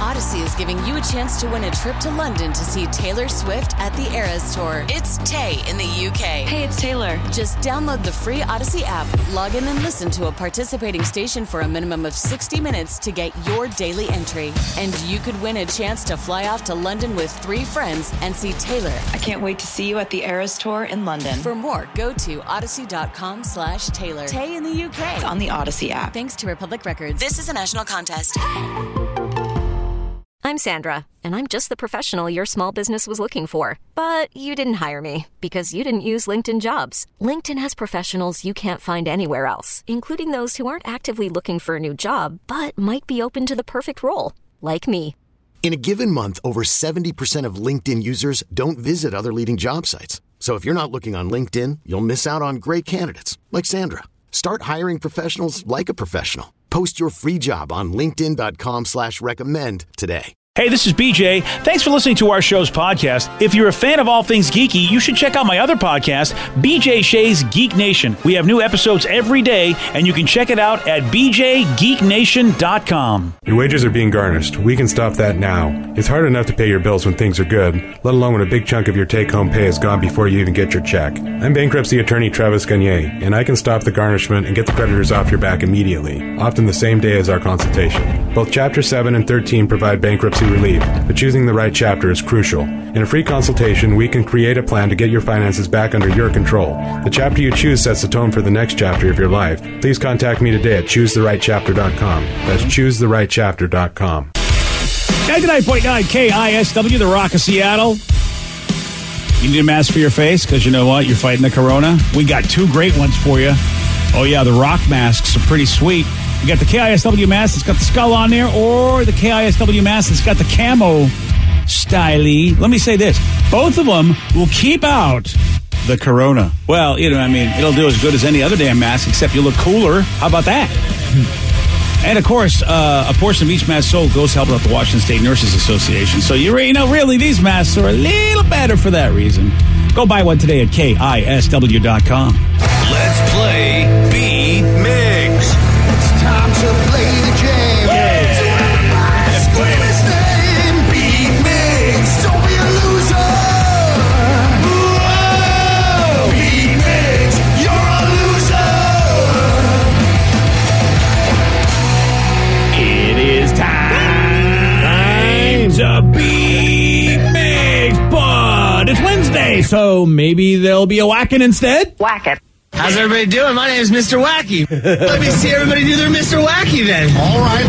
Odyssey is giving you a chance to win a trip to London to see Taylor Swift at the Eras Tour. It's Tay in the UK. Hey, it's Taylor. Just download the free Odyssey app, log in and listen to a participating station for a minimum of 60 minutes to get your daily entry. And you could win a chance to fly off to London with 3 friends and see Taylor. I can't wait to see you at the Eras Tour in London. For more, go to odyssey.com/Taylor. Tay in the UK. It's on the Odyssey app. Thanks to Republic Records. This is a national contest. I'm Sandra, and I'm just the professional your small business was looking for. But you didn't hire me because you didn't use LinkedIn Jobs. LinkedIn has professionals you can't find anywhere else, including those who aren't actively looking for a new job, but might be open to the perfect role, like me. In a given month, over 70% of LinkedIn users don't visit other leading job sites. So if you're not looking on LinkedIn, you'll miss out on great candidates like Sandra. Start hiring professionals like a professional. Post your free job on linkedin.com/recommend today. Hey, this is BJ. Thanks for listening to our show's podcast. If you're a fan of all things geeky, you should check out my other podcast, BJ Shea's Geek Nation. We have new episodes every day, and you can check it out at bjgeeknation.com. Your wages are being garnished. We can stop that now. It's hard enough to pay your bills when things are good, let alone when a big chunk of your take-home pay is gone before you even get your check. I'm bankruptcy attorney Travis Gagne, and I can stop the garnishment and get the creditors off your back immediately, often the same day as our consultation. Both Chapter 7 and 13 provide bankruptcy relief, but choosing the right chapter is crucial. In a free consultation, we can create a plan to get your finances back under your control. The chapter you choose sets the tone for the next chapter of your life. Please contact me today at choosetherightchapter.com. That's choosetherightchapter.com. 99.9 KISW, the Rock of Seattle. You need a mask for your face because you know what? You're fighting the corona. We got 2 great ones for you. Oh, yeah, the Rock masks are pretty sweet. You got the KISW mask that's got the skull on there, or the KISW mask that's got the camo styly. Let me say this. Both of them will keep out the corona. Well, you know, I mean, it'll do as good as any other damn mask, except you look cooler. How about that? And, of course, a portion of each mask sold goes to help out the Washington State Nurses Association. So, you know, really, these masks are a little better for that reason. Go buy one today at KISW.com. Let's play Beat Migs. It's time to play the game. Yeah. Scream his name, Beat Migs. Don't be a loser. Whoa. Beat Migs, you're a loser. It is time to beat Migs, but it's Wednesday, so maybe there'll be a whacking instead. Whack it. How's everybody doing? My name is Mr. Wacky. Let me see everybody do their Mr. Wacky then. All right.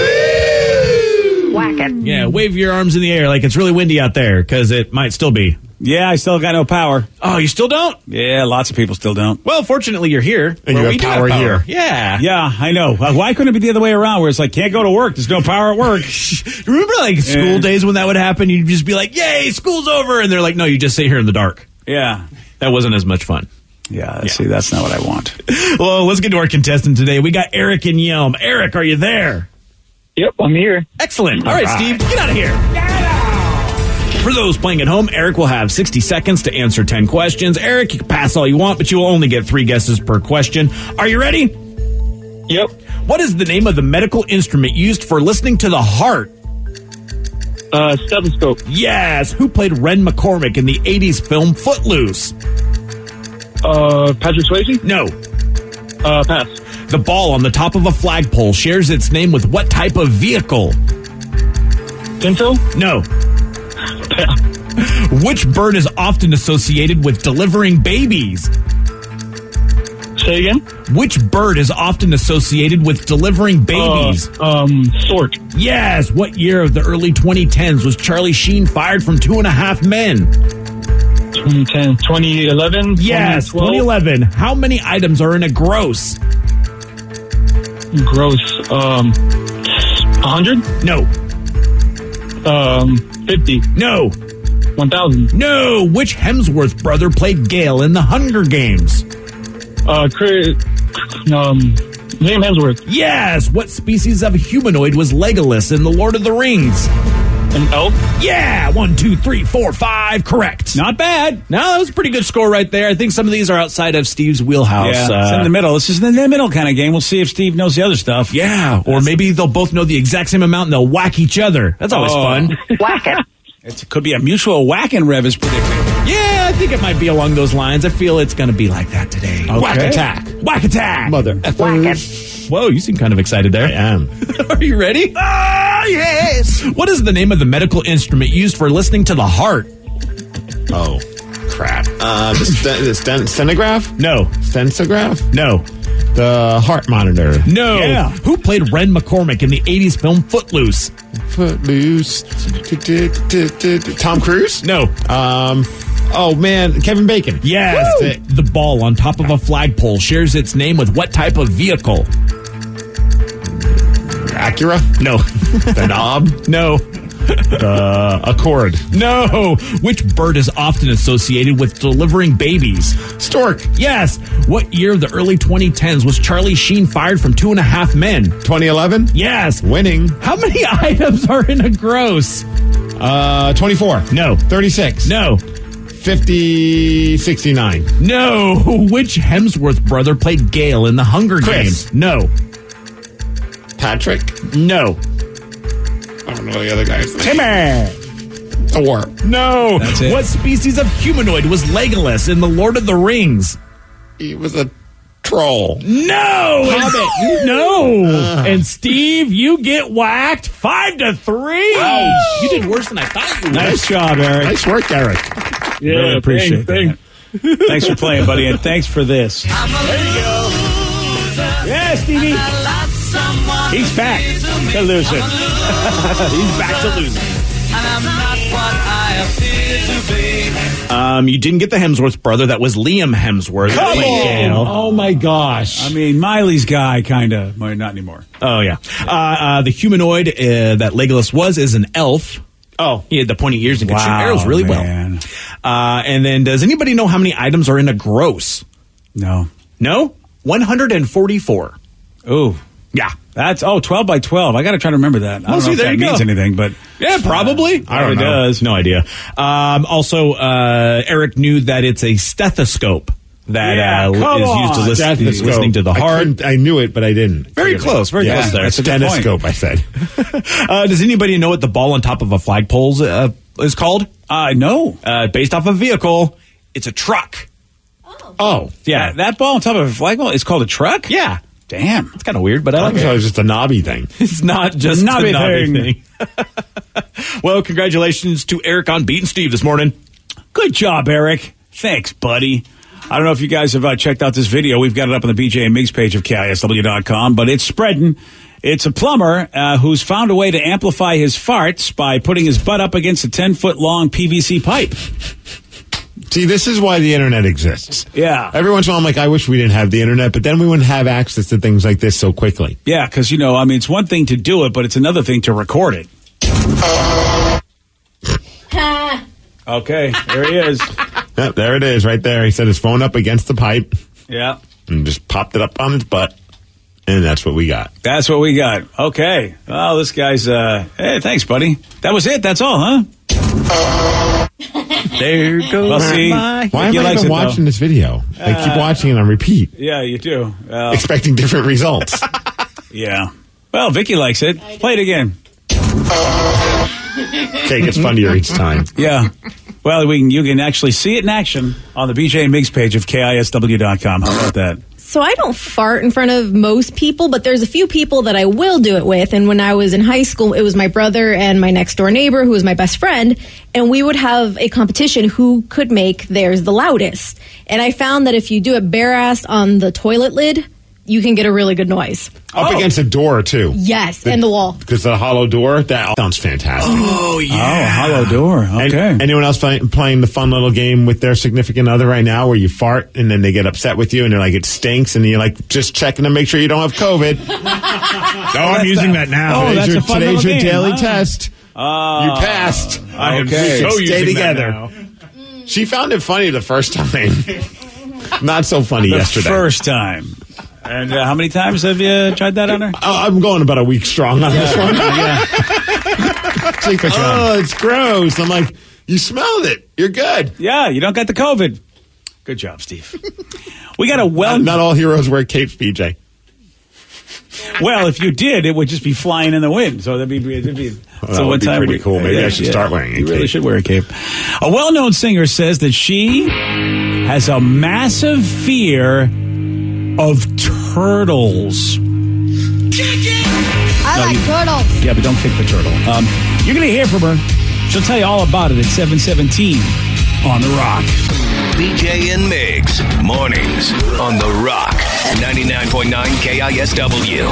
Whack it. Yeah, wave your arms in the air like it's really windy out there, because it might still be. Yeah, I still got no power. Oh, you still don't? Yeah, lots of people still don't. Well, fortunately, you're here. And you have power here. Yeah. Yeah, I know. Why couldn't it be the other way around, where it's like, can't go to work, there's no power at work? Remember, like, school days when that would happen? You'd just be like, yay, school's over. And they're like, no, you just sit here in the dark. Yeah. That wasn't as much fun. Yeah, see, that's not what I want. Well, let's get to our contestant today. We got Eric in Yelm. Eric, are you there? Yep, I'm here. Excellent. All right, Steve, get out of here. For those playing at home, Eric will have 60 seconds to answer 10 questions. Eric, you can pass all you want, but you will only get 3 guesses per question. Are you ready? Yep. What is the name of the medical instrument used for listening to the heart? Stethoscope. Yes. Who played Ren McCormick in the 80s film Footloose? Patrick Swayze? No. Pass. The ball on the top of a flagpole shares its name with what type of vehicle? Pinto? No. Which bird is often associated with delivering babies? Say again? Which bird is often associated with delivering babies? Stork. Yes. What year of the early 2010s was Charlie Sheen fired from 2.5 Men? 2010. 2011? Yes, 2011. How many items are in a gross? Gross. 100? No. 50. No. 1,000. No. Which Hemsworth brother played Gale in The Hunger Games? Liam Hemsworth. Yes. What species of humanoid was Legolas in The Lord of the Rings? An elf? Yeah, 1, 2, 3, 4, 5. Correct. Not bad. No, that was a pretty good score right there. I think some of these are outside of Steve's wheelhouse. Yeah, it's in the middle. This is in the middle kind of game. We'll see if Steve knows the other stuff. Yeah, or maybe they'll both know the exact same amount and they'll whack each other. That's always fun. Whack it. It could be a mutual whacking rev is predicted. Yeah, I think it might be along those lines. I feel it's going to be like that today. Okay. Whack attack. Whack attack. Mother. Whack it. Whoa, you seem kind of excited there. I am. Are you ready? Ah, yes. What is the name of the medical instrument used for listening to the heart? Oh, crap. The stenograph? No. Stensograph? No. The heart monitor. No. Yeah. Who played Ren McCormick in the 80s film Footloose? Footloose. Tom Cruise? No. Oh, man. Kevin Bacon. Yes. The ball on top of a flagpole shares its name with what type of vehicle? Acura? No. The knob? No. Accord. No. Which bird is often associated with delivering babies? Stork. Yes. What year of the early 2010s was Charlie Sheen fired from 2.5 Men? 2011? Yes. Winning. How many items are in a gross? 24. No. 36. No. 50, 69. No. Which Hemsworth brother played Gale in the Hunger Chris. Games? No. Patrick? No. I don't know the other guy's name. Timmy. Thor. No. That's it. What species of humanoid was Legolas in The Lord of the Rings? He was a troll. No. Hobbit. No. And Steve, you get whacked 5-3. Ouch. You did worse than I thought you would. Nice job, Eric. Nice work, Eric. Yeah, really appreciate that. Thanks for playing, buddy, and thanks for this. There you go. Yeah, Stevie. He's back to losing. He's back to losing. And I'm not what I appear to be. You didn't get the Hemsworth brother. That was Liam Hemsworth. Come Played on. Gale. Oh, my gosh. I mean, Miley's guy, kind of. Well, not anymore. Oh, yeah. The humanoid that Legolas was is an elf. Oh. He had the pointy ears and could shoot arrows really man. well. And then does anybody know how many items are in a gross? No. No? 144. Ooh. Yeah. That's 12 by 12. I got to try to remember that. I don't know if that means anything, but yeah, probably. I don't know. Does. No idea. Also, Eric knew that it's a stethoscope that is used to listening to the heart. I knew it, but I didn't. Very close. Very close there. That's a stethoscope, I said. Does anybody know what the ball on top of a flagpole is called? No. Based off a vehicle, it's a truck. Oh. Yeah. That ball on top of a flagpole is called a truck? Yeah. Damn. It's kind of weird, but I like thought it. it was just a knobby thing. It's not just a Knobby knobby thing. Well, congratulations to Eric on beating Steve this morning. Good job, Eric. Thanks, buddy. I don't know if you guys have checked out this video. We've got it up on the BJ and Migs page of KISW.com, but it's spreading. It's a plumber who's found a way to amplify his farts by putting his butt up against a 10-foot-long PVC pipe. See, this is why the internet exists. Yeah. Every once in a while, I'm like, I wish we didn't have the internet, but then we wouldn't have access to things like this so quickly. Yeah, because, it's one thing to do it, but it's another thing to record it. Okay, there he is. Yep, there it is, right there. He set his phone up against the pipe. Yeah. And just popped it up on his butt. And that's what we got. That's what we got. Okay. Well, this guy's, hey, thanks, buddy. That was it. That's all, huh? There goes Well, see, Why am I even watching this video? I keep watching it on repeat. Yeah, you do. Expecting different results. Yeah. Well, Vicky likes it. Play it again. Okay, it gets funnier each time. Yeah. Well, you can actually see it in action on the BJ and Migs page of KISW.com. How about that? So I don't fart in front of most people, but there's a few people that I will do it with. And when I was in high school, it was my brother and my next door neighbor who was my best friend. And we would have a competition who could make theirs the loudest. And I found that if you do it bare-assed on the toilet lid, you can get a really good noise. Up against a door, too. Yes, and the wall. Because the hollow door, that sounds fantastic. Oh, yeah. Oh, hollow door. Okay. Anyone else playing the fun little game with their significant other right now where you fart and then they get upset with you and they're like, it stinks, and you're like, just checking to make sure you don't have COVID. I'm using that now. Oh, that's a fun Today's little your game, daily huh? test. You passed. I am Okay. so Stay using that together. now. She found it funny the first time. Not so funny The yesterday. first time. And how many times have you tried that on her? I'm going about a week strong on this one. Sleep with your oh, it's gross. I'm like, you smelled it. You're good. Yeah, you don't got the COVID. Good job, Steve. We got a Not all heroes wear capes, PJ. Well, if you did, it would just be flying in the wind. So that'd be that would be pretty cool. Maybe I should start wearing a cape. You really should wear a cape. A well-known singer says that she has a massive fear of turtles. I like turtles. Yeah, but don't kick the turtle. You're going to hear from her. She'll tell you all about it at 7:17 on The Rock. BJ and Migs, mornings on The Rock, 99.9 KISW.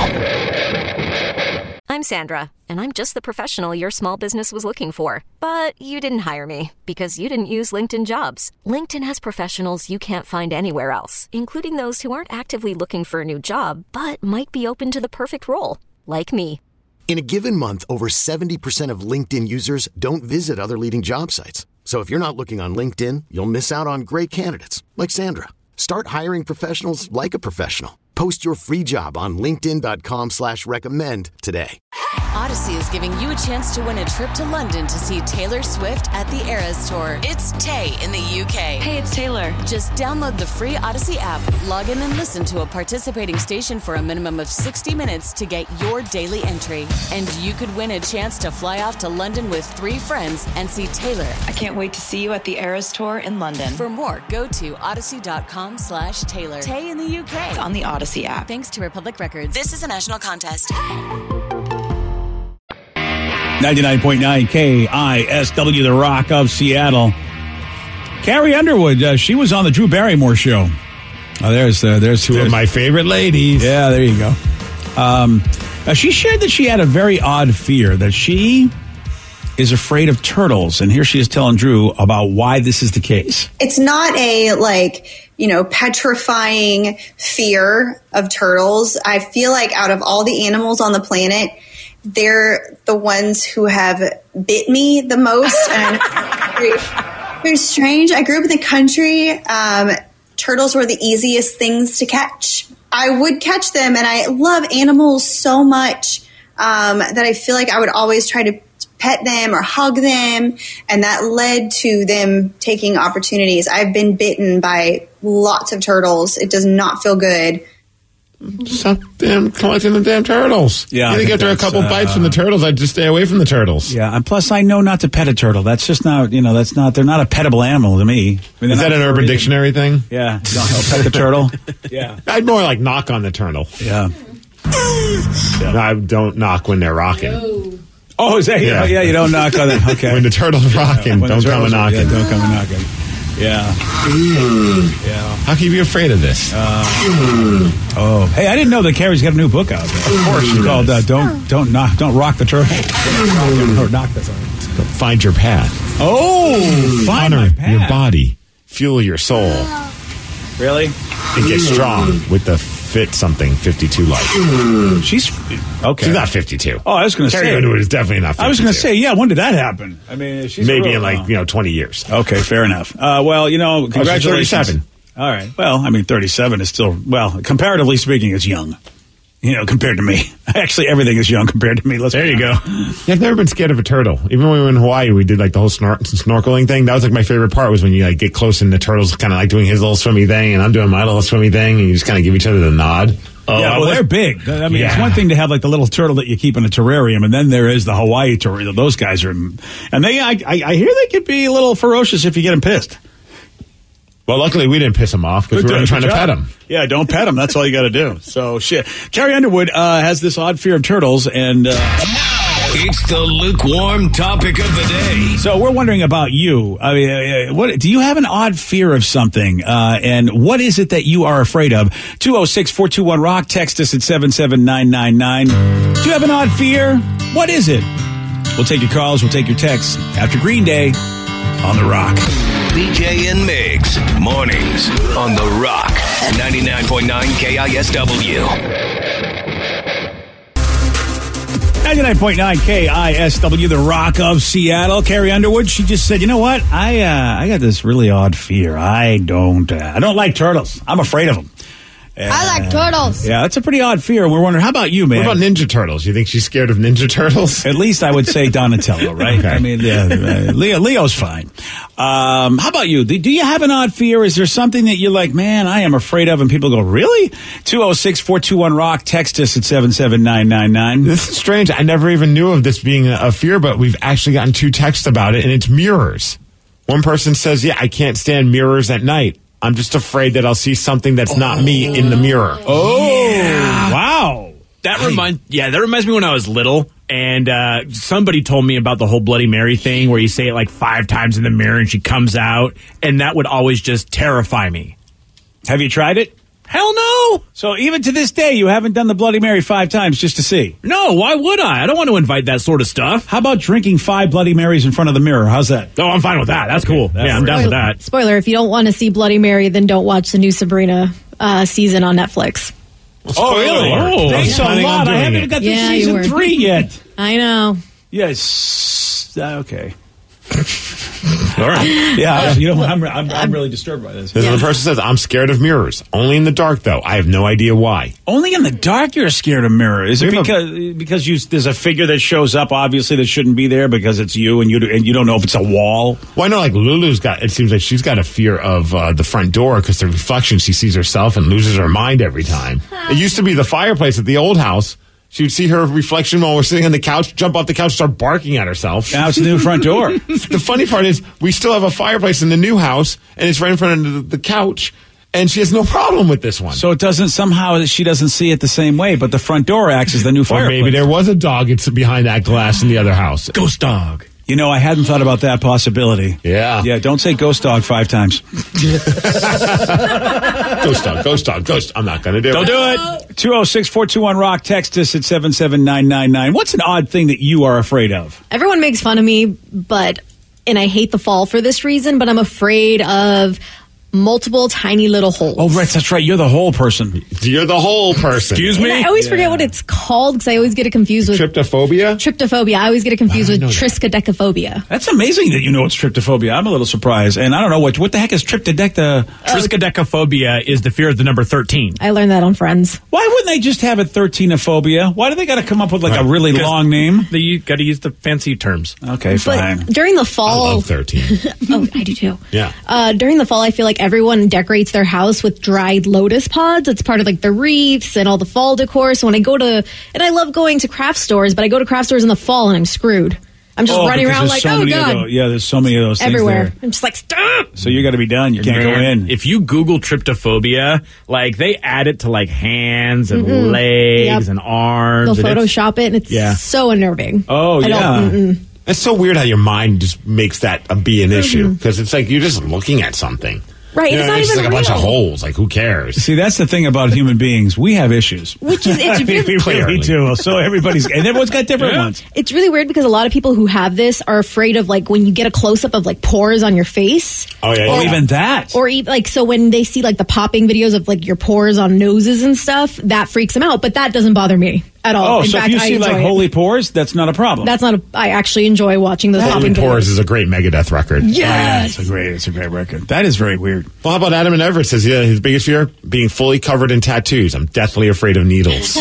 I'm Sandra, and I'm just the professional your small business was looking for. But you didn't hire me because you didn't use LinkedIn Jobs. LinkedIn has professionals you can't find anywhere else, including those who aren't actively looking for a new job, but might be open to the perfect role, like me. In a given month, over 70% of LinkedIn users don't visit other leading job sites. So if you're not looking on LinkedIn, you'll miss out on great candidates like Sandra. Start hiring professionals like a professional. Post your free job on linkedin.com/recommend today. Odyssey is giving you a chance to win a trip to London to see Taylor Swift at the Eras Tour. It's Tay in the UK. Hey, it's Taylor. Just download the free Odyssey app, log in and listen to a participating station for a minimum of 60 minutes to get your daily entry. And you could win a chance to fly off to London with 3 friends and see Taylor. I can't wait to see you at the Eras Tour in London. For more, go to odyssey.com/Taylor. Tay in the UK. It's on the Odyssey app. Thanks to Republic Records. This is a national contest. 99.9 KISW, The Rock of Seattle. Carrie Underwood, she was on the Drew Barrymore show. Oh, there's two of my favorite ladies. Yeah, there you go. She shared that she had a very odd fear, that she is afraid of turtles. And here she is telling Drew about why this is the case. It's not a, petrifying fear of turtles. I feel like out of all the animals on the planet, they're the ones who have bit me the most. And very strange. I grew up in the country. Turtles were the easiest things to catch. I would catch them, and I love animals so much that I feel like I would always try to pet them or hug them, and that led to them taking opportunities. I've been bitten by lots of turtles. It does not feel good. Stop collecting the damn turtles. Yeah, I think after a couple bites from the turtles, I'd just stay away from the turtles. Yeah, and plus I know not to pet a turtle. That's just not, they're not a pettable animal to me. Is that an Urban Dictionary thing? Yeah. Don't pet the turtle. Yeah. I'd more like knock on the turtle. Yeah. I don't knock when they're rocking. No. Oh, is that? Yeah, you don't knock on it. Okay. When the turtle's rocking, don't come and knocking. Don't come and knocking. Yeah. Yeah. How can you be afraid of this? Hey, I didn't know that Carrie's got a new book out. Of course, it's called "Don't Rock the Turtle" or knock the turtle. Find your path. Find Honor my path. your body, fuel your soul. Really? And get strong with the Fit something 52 life. She's okay. She's not 52. Oh, I was going to say Carrie Underwood is definitely not 52. I was going to say, when did that happen? I mean, she's maybe in 20 years. Okay, fair enough. Congratulations. 37. All right. Well, 37 is still, comparatively speaking, it's young. Compared to me. Actually, everything is young compared to me. There you go. Yeah, I've never been scared of a turtle. Even when we were in Hawaii, we did the whole snorkeling thing. That was my favorite part, was when you get close and the turtle's kind of doing his little swimmy thing and I'm doing my little swimmy thing and you just kind of give each other the nod. They're big. It's one thing to have the little turtle that you keep in a terrarium, and then there is the Hawaii turtle. Those guys are, and I hear they could be a little ferocious if you get them pissed. Well, luckily we didn't piss him off because we weren't trying to pet him. Yeah, don't pet him. That's all you got to do. So, shit. Carrie Underwood has this odd fear of turtles, and it's the lukewarm topic of the day. So we're wondering about you. What do you have an odd fear of something? And what is it that you are afraid of? 206-421-ROCK. Text us at 77999. Do you have an odd fear? What is it? We'll take your calls. We'll take your texts after Green Day on The Rock. BJ and Migs, mornings on The Rock, 99.9 KISW. 99.9 KISW, The Rock of Seattle. Carrie Underwood, she just said, you know what? I got this really odd fear. I don't like turtles. I'm afraid of them. I like turtles. Yeah, that's a pretty odd fear. We're wondering, how about you, man? What about Ninja Turtles? You think she's scared of Ninja Turtles? At least I would say Donatello, right? Okay. I mean, Leo's fine. How about you? Do you have an odd fear? Is there something that you're like, man, I am afraid of? And people go, really? 206-421-ROCK. Text us at 77999. This is strange. I never even knew of this being a fear, but we've actually gotten 2 texts about it, and it's mirrors. One person says, I can't stand mirrors at night. I'm just afraid that I'll see something that's not me in the mirror. Oh, yeah. Wow. That reminds me when I was little, and somebody told me about the whole Bloody Mary thing where you say it like 5 times in the mirror and she comes out, and that would always just terrify me. Have you tried it? Hell no! So even to this day, you haven't done the Bloody Mary 5 times just to see? No, why would I? I don't want to invite that sort of stuff. How about drinking 5 Bloody Marys in front of the mirror? How's that? Oh, I'm fine with that. That's cool. Yeah, I'm down with that. Spoiler, if you don't want to see Bloody Mary, then don't watch the new Sabrina season on Netflix. Oh, really? Oh, thanks a lot. I haven't even got to season 3 yet. I know. Yes. Okay. All right. Yeah, I'm really disturbed by this. The person says, I'm scared of mirrors. Only in the dark, though. I have no idea why. Only in the dark you're scared of mirrors. Is it because there's a figure that shows up, obviously, that shouldn't be there because it's you and you don't know if it's a wall? Well, I know, like, it seems like she's got a fear of the front door because the reflection, she sees herself and loses her mind every time. It used to be the fireplace at the old house. She would see her reflection while we're sitting on the couch, jump off the couch, start barking at herself. Now it's the new front door. The funny part is we still have a fireplace in the new house, and it's right in front of the couch, and she has no problem with this one. So it doesn't, somehow she doesn't see it the same way, but the front door acts as the new fireplace. Or maybe there was a dog behind that glass in the other house. Ghost dog. You know, I hadn't thought about that possibility. Yeah. Yeah, don't say ghost dog 5 times. Ghost dog. I'm not going to do it. Don't do it. 206-421-ROCK. Text us at 77999. What's an odd thing that you are afraid of? Everyone makes fun of me, and I hate the fall for this reason, but I'm afraid of multiple tiny little holes. Oh, right. That's right. You're the whole person. You're the whole person. Excuse me? And I always forget what it's called because I always get it confused with... Tryptophobia? I always get it confused with triskaidekaphobia. That's amazing that you know it's tryptophobia. I'm a little surprised. And I don't know, what the heck is Triskaidekaphobia is the fear of the number 13. I learned that on Friends. Why wouldn't they just have it 13ophobia? Why do they got to come up with like a really long name? You got to use the fancy terms. Okay, fine. But during the fall... I love 13. Oh, I do too. Yeah. During the fall, I feel like everyone decorates their house with dried lotus pods. It's part of like the wreaths and all the fall decor. So when I I love going to craft stores, but I go to craft stores in the fall and I'm screwed. I'm just running around like, oh, God. There's so many of those things everywhere. there. I'm just like, stop. So you got to be done. You can't go in. If you Google tryptophobia, like they add it to like hands and legs and arms. They'll Photoshop it and it's so unnerving. Oh, yeah. It's so weird how your mind just makes that be an issue because it's like you're just looking at something. Right, it's not it's even like a bunch real. of holes. Like, who cares? See, that's the thing about human beings. We have issues. Which is, it's we do. So everyone's got different ones. It's really weird because a lot of people who have this are afraid of like when you get a close up of like pores on your face. Oh yeah, or even that. Or like so when they see like the popping videos of like your pores on noses and stuff, that freaks them out. But that doesn't bother me at all. Oh, in so fact, if you see like it. holy pores, that's not a problem. That's not I actually enjoy watching those Holy popping Pores videos. is a great Megadeth record. Yes. It's a great record. That is very weird. Well, how about Adam and Everett says, his biggest fear? Being fully covered in tattoos. I'm deathly afraid of needles.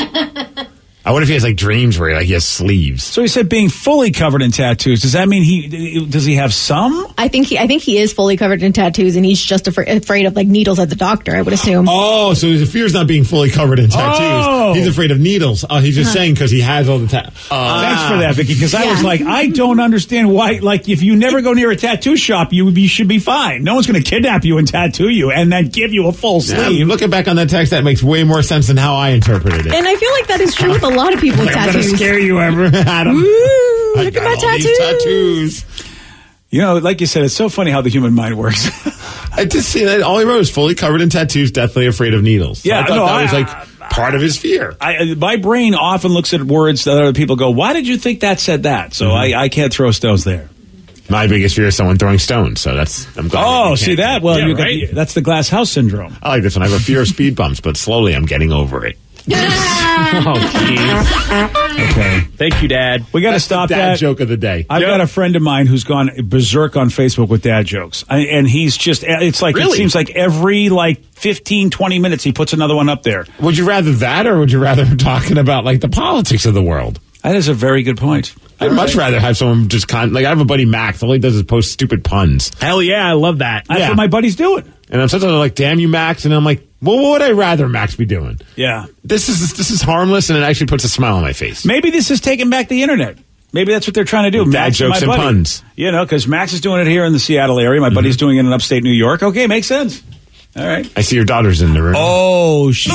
I wonder if he has like dreams where he has sleeves. So he said being fully covered in tattoos. Does that mean does he have some? I think he is fully covered in tattoos and he's just afraid of like needles at the doctor, I would assume. Oh, so his fear is not being fully covered in tattoos. Oh. He's afraid of needles. He's just saying because he has all the tattoos. Thanks for that, Vicky, because I was like, I don't understand why, like, if you never go near a tattoo shop, you should be fine. No one's going to kidnap you and tattoo you and then give you a full sleeve. Looking back on that text, that makes way more sense than how I interpreted it. And I feel like that is true with a lot of people with tattoos. I'm going to scare you, Adam. Ooh, look at my tattoos. You know, like you said, it's so funny how the human mind works. I just see that all he wrote was fully covered in tattoos, deathly afraid of needles. So Yeah, I thought no, that was like part of his fear. My brain often looks at words that other people go, why did you think that said that? So I can't throw stones there. My biggest fear is someone throwing stones. So I'm glad. Oh, see that? Well, right? That's the glass house syndrome. I like this one. I have a fear of speed bumps, but slowly I'm getting over it. Oh, geez. Okay. Thank you, Dad. We got to That's stop the dad that. joke of the day. I've got a friend of mine who's gone berserk on Facebook with dad jokes. And he's just, it's like, Really? it seems like every 15, 20 minutes he puts another one up there. Would you rather that, or would you rather him talking about like the politics of the world? That is a very good point. I'd much rather have someone just like I have a buddy Max. All he does is post stupid puns. Hell yeah, I love that. That's what my buddy's doing. And I'm sometimes like, damn you, Max. And I'm like, well, what would I rather Max be doing? Yeah. This is harmless, and it actually puts a smile on my face. Maybe this is taking back the internet. Maybe that's what they're trying to do. Dad Max jokes my and buddy. puns. You know, because Max is doing it here in the Seattle area. My buddy's doing it in upstate New York. Okay, makes sense. All right. I see your daughter's in the room. Oh, she's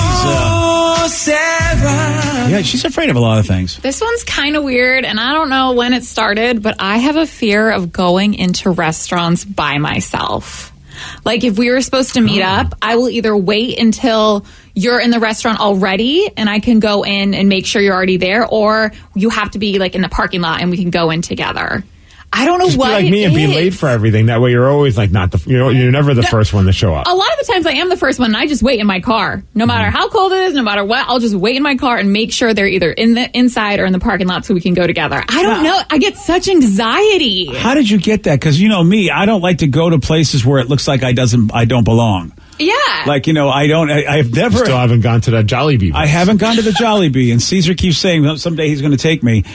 Sarah. Yeah, she's afraid of a lot of things. This one's kind of weird, and I don't know when it started, but I have a fear of going into restaurants by myself. Like, if we were supposed to meet up, I will either wait until you're in the restaurant already and I can go in and make sure you're already there, or you have to be, like, in the parking lot and we can go in together. I don't know Just what be like me and be late for everything. That way, you're always like you're never the first one to show up. A lot of the times I am the first one, and I just wait in my car. No matter how cold it is, no matter what, I'll just wait in my car and make sure they're either in the inside or in the parking lot so we can go together. I don't know. I get such anxiety. How did you get that? Because, you know me, I don't like to go to places where it looks like I don't belong. Yeah. Like, I've never... You still haven't gone to that Jollibee. I haven't gone to the Jollibee, and Caesar keeps saying well, someday he's going to take me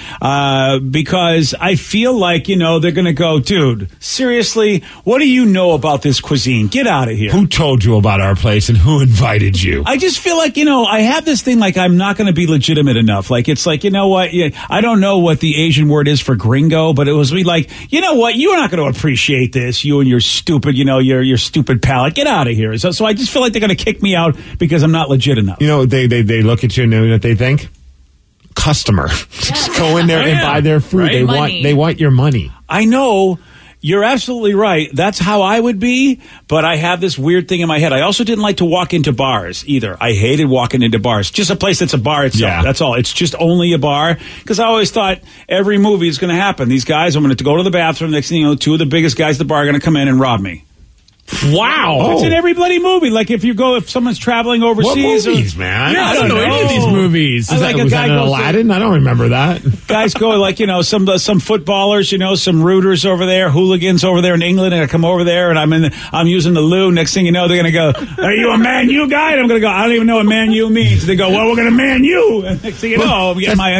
because I feel like, they're going to go, dude, seriously, what do you know about this cuisine? Get out of here. Who told you about our place and who invited you? I just feel like, I have this thing like I'm not going to be legitimate enough. Like, it's like, you know what? I don't know what the Asian word is for gringo, but it was me like, you know what? You're not going to appreciate this. You and your stupid, your stupid palate. Get out of here. So I just feel like they're going to kick me out because I'm not legit enough. They look at you and know what they think? Customer. Just go in there and buy their food. Right? They want your money. I know. You're absolutely right. That's how I would be, but I have this weird thing in my head. I also didn't like to walk into bars either. I hated walking into bars. Just a place that's a bar itself. Yeah. That's all. It's just only a bar. Because I always thought every movie is going to happen. These guys, I'm going to go to the bathroom. Next thing you know, two of the biggest guys at the bar are going to come in and rob me. Wow. It's in every bloody movie. Like if someone's traveling overseas. What movies, man? Yeah, I don't know any of these movies. Was that Aladdin? I don't remember that. Guys go like, some footballers, some rooters over there, hooligans over there in England, and I come over there and I'm using the loo. Next thing you know, they're going to go, are you a Man U guy? And I'm going to go, I don't even know what Man U means. They go, well, we're going to Man you. And next thing you know, but you're not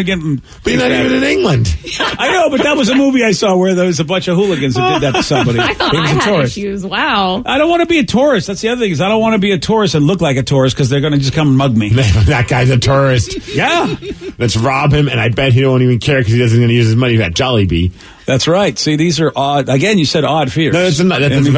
even in England. I know, but that was a movie I saw where there was a bunch of hooligans that did that to somebody. I thought I had issues. Wow. I don't want to be a tourist. That's the other thing is I don't want to be a tourist and look like a tourist because they're going to just come and mug me. That guy's a tourist. Yeah. Let's rob him, and I bet he won't even care because he doesn't going to use his money for that Jollibee. That's right. See, these are odd. Again, you said odd fears. No, that's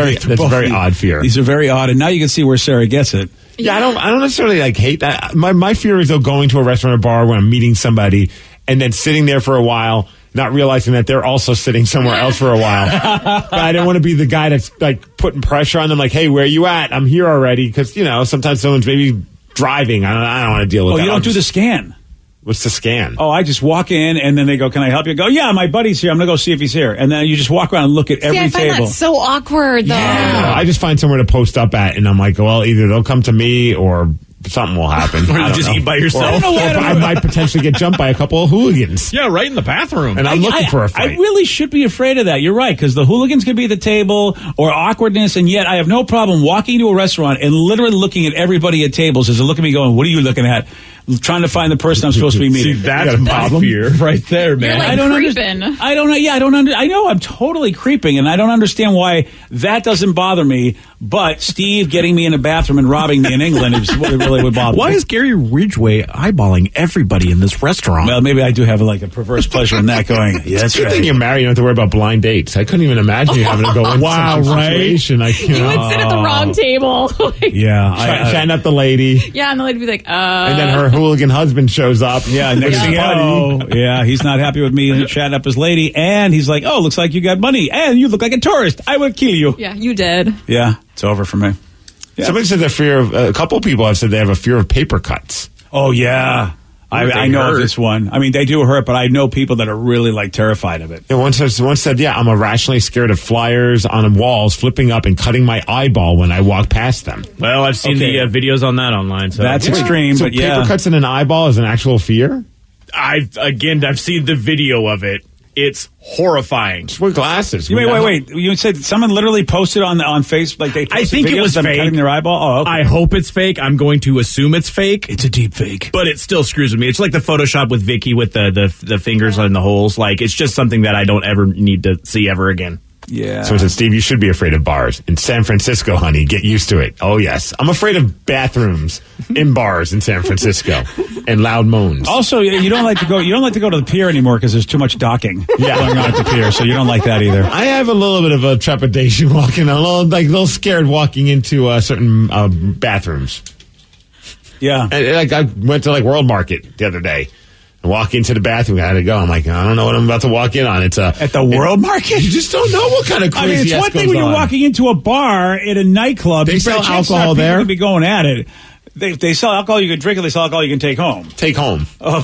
a very odd fear. These are very odd, and now you can see where Sarah gets it. Yeah, I don't necessarily hate that. My fear is though going to a restaurant or bar when I'm meeting somebody and then sitting there for a while, not realizing that they're also sitting somewhere else for a while. But I don't want to be the guy that's like putting pressure on them, like, hey, where are you at? I'm here already. Because, sometimes someone's maybe driving. I don't want to deal with that. Oh, you don't do the scan. What's the scan? Oh, I just walk in and then they go, can I help you? I go, yeah, my buddy's here. I'm going to go see if he's here. And then you just walk around and look at every I find table. That's so awkward, though. Yeah. I just find somewhere to post up at, and I'm like, well, either they'll come to me or something will happen. Or you just eat by yourself. Or I might potentially get jumped by a couple of hooligans. Yeah, right in the bathroom. And I'm looking for a fight. I really should be afraid of that. You're right, because the hooligans could be at the table or awkwardness, and yet I have no problem walking to a restaurant and literally looking at everybody at tables as they look at me going, what are you looking at? Trying to find the person I'm supposed to be meeting. See, that's my fear right there, man. You're like I don't creeping. I don't know. Yeah, I know I'm totally creeping, and I don't understand why that doesn't bother me. But Steve getting me in a bathroom and robbing me in England is what really would bother me. Why is Gary Ridgway eyeballing everybody in this restaurant? Well, maybe I do have a perverse pleasure in that going, yeah, that's good right. thing you're married, you don't have to worry about blind dates. I couldn't even imagine you having to go into such a situation. You would sit at the wrong table. Yeah. Chatting up the lady. Yeah, and the lady would be like, And then her hooligan husband shows up. Yeah, next thing you know, he's not happy with me chatting up his lady, and he's like, oh, looks like you got money, and you look like a tourist. I would kill you. Yeah, you did. Yeah, it's over for me. Yeah. Somebody said a couple people have said they have a fear of paper cuts. Oh, yeah. I know of this one. I mean, they do hurt, but I know people that are really terrified of it. And one said, yeah, I'm irrationally scared of flyers on walls flipping up and cutting my eyeball when I walk past them. Well, I've seen the videos on that online. So that's extreme, so but yeah. Paper cuts in an eyeball is an actual fear? I've seen the video of it. It's horrifying. Just wear glasses. Wait. You said someone literally posted on Facebook, like they posted I think videos it was of them fake. cutting their eyeball. Oh, okay. I hope it's fake. I'm going to assume it's fake. It's a deep fake. But it still screws with me. It's like the Photoshop with Vicky with the fingers on the holes. Like, it's just something that I don't ever need to see ever again. Yeah. So I said, Steve, you should be afraid of bars. In San Francisco, honey, get used to it. Oh, yes. I'm afraid of bathrooms in bars in San Francisco and loud moans. Also, you don't like to go to the pier anymore because there's too much docking going on at the pier, so you don't like that either. I have a little bit of a trepidation walking, a little scared walking into certain bathrooms. Yeah. And, I went to World Market the other day. I walk into the bathroom, I had to go. I'm like, I don't know what I'm about to walk in on. It's at the World Market. You just don't know what kind of crazy. It's one thing when you're walking into a bar at a nightclub. They sell alcohol there. People be going at it. They sell alcohol you can drink, and they sell alcohol you can take home. Take home. Oh,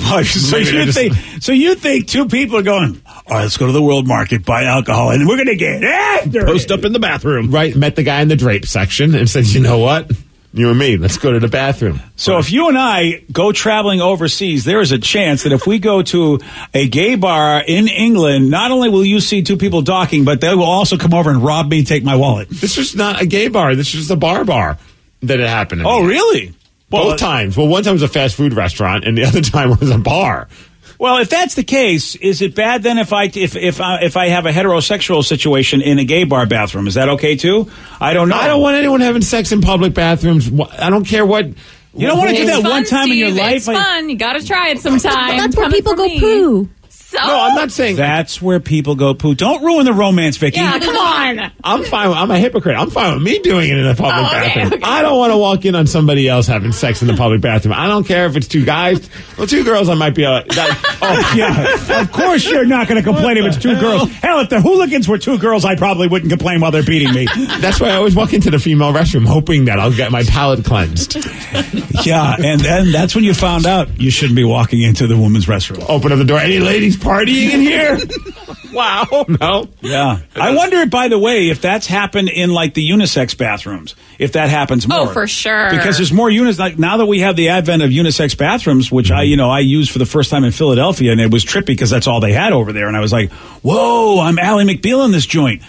so you think two people are going, all right, let's go to the World Market, buy alcohol, and we're going to get after Post up in the bathroom. Right. Met the guy in the drape section and said, you know what? You and me, let's go to the bathroom. So if you and I go traveling overseas, there is a chance that if we go to a gay bar in England, not only will you see two people docking, but they will also come over and rob me and take my wallet. This was not a gay bar. This was the bar that it happened. Oh, really? Both times. Well, one time was a fast food restaurant, and the other time was a bar. Well, if that's the case, is it bad then if I have a heterosexual situation in a gay bar bathroom? Is that okay too? I don't know. I don't want anyone having sex in public bathrooms. I don't care what. You don't want to do that one time in your life. It's fun. You got to try it sometime. That's where people go poo. So no, I'm not saying that's where people go poo. Don't ruin the romance, Vicky. Yeah, come on. I'm fine. I'm a hypocrite. I'm fine with me doing it in a public bathroom. Okay. I don't want to walk in on somebody else having sex in the public bathroom. I don't care if it's two guys. Well, two girls, I might be. Oh yeah, of course you're not going to complain if it's two girls. Hell, if the hooligans were two girls, I probably wouldn't complain while they're beating me. That's why I always walk into the female restroom, hoping that I'll get my palate cleansed. Yeah, and then that's when you found out you shouldn't be walking into the women's restroom. Open up the door. Any ladies partying in here? Wow. No. Yeah. I wonder, by the way, if that's happened in the unisex bathrooms. If that happens more. Oh, for sure. Because there's more now that we have the advent of unisex bathrooms, which I used for the first time in Philadelphia, and it was trippy because that's all they had over there. And I was like, whoa, I'm Ally McBeal in this joint.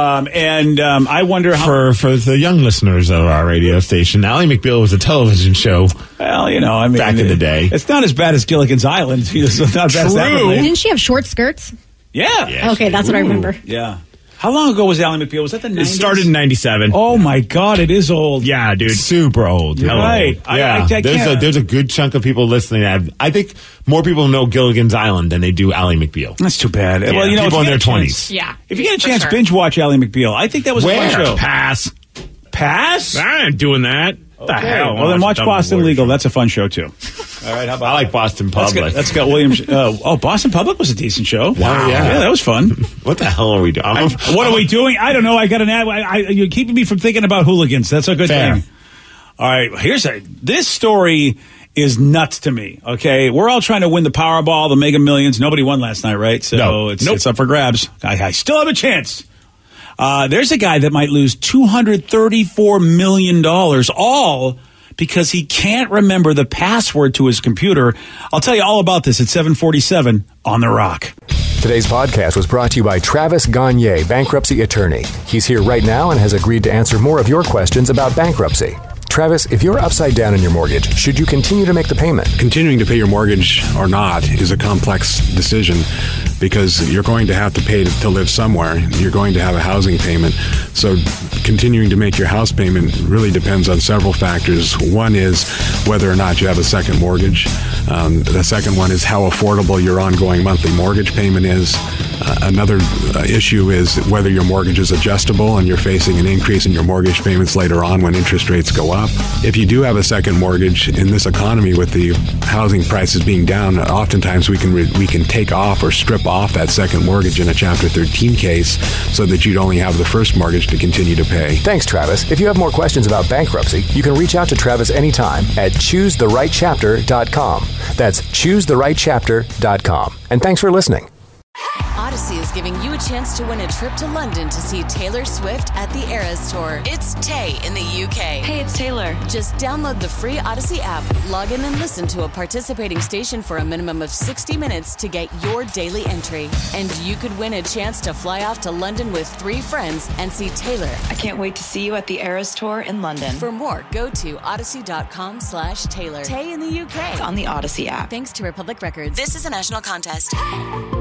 I wonder how... For the young listeners of our radio station, Ally McBeal was a television show. Well, back in the day. It's not as bad as Gilligan's Island. It's not bad as that. Didn't she have short skirts? Yeah. Okay, that's what I remember. Yeah. How long ago was Ally McBeal? Was that the 90s? It started in 97. Oh, my God. It is old. Yeah, dude. Super old. You're right. Yeah. There's a good chunk of people listening. I think more people know Gilligan's Island than they do Ally McBeal. That's too bad. Yeah. Well, people in their 20s. Yeah. If you get a chance, binge watch Ally McBeal. I think that was a fun show. Pass. Pass? I ain't doing that. What the hell? Well, then watch Boston Legal. That's a fun show, too. All right, how about I like Boston Public. Let's go. William. Boston Public was a decent show. Wow. Yeah, that was fun. What the hell are we doing? What are we doing? I don't know. I got an ad. You're keeping me from thinking about hooligans. That's a good thing. All right, this story is nuts to me. Okay, we're all trying to win the Powerball, the Mega Millions. Nobody won last night, right? So it's up for grabs. I still have a chance. There's a guy that might lose $234 million, all because he can't remember the password to his computer. I'll tell you all about this at 7:47 on The Rock. Today's podcast was brought to you by Travis Gagne, bankruptcy attorney. He's here right now and has agreed to answer more of your questions about bankruptcy. Travis, if you're upside down in your mortgage, should you continue to make the payment? Continuing to pay your mortgage or not is a complex decision because you're going to have to pay to live somewhere. You're going to have a housing payment. So continuing to make your house payment really depends on several factors. One is whether or not you have a second mortgage. The second one is how affordable your ongoing monthly mortgage payment is. Another issue is whether your mortgage is adjustable and you're facing an increase in your mortgage payments later on when interest rates go up. If you do have a second mortgage in this economy with the housing prices being down, oftentimes we can take off or strip off that second mortgage in a Chapter 13 case so that you'd only have the first mortgage to continue to pay. Thanks, Travis. If you have more questions about bankruptcy, you can reach out to Travis anytime at choosetherightchapter.com. That's choosetherightchapter.com. And thanks for listening. Odyssey is giving you a chance to win a trip to London to see Taylor Swift at the Eras Tour. It's Tay in the UK. Hey, it's Taylor. Just download the free Odyssey app, log in and listen to a participating station for a minimum of 60 minutes to get your daily entry. And you could win a chance to fly off to London with 3 friends and see Taylor. I can't wait to see you at the Eras Tour in London. For more, go to odyssey.com/Taylor. Tay in the UK. It's on the Odyssey app. Thanks to Republic Records. This is a national contest.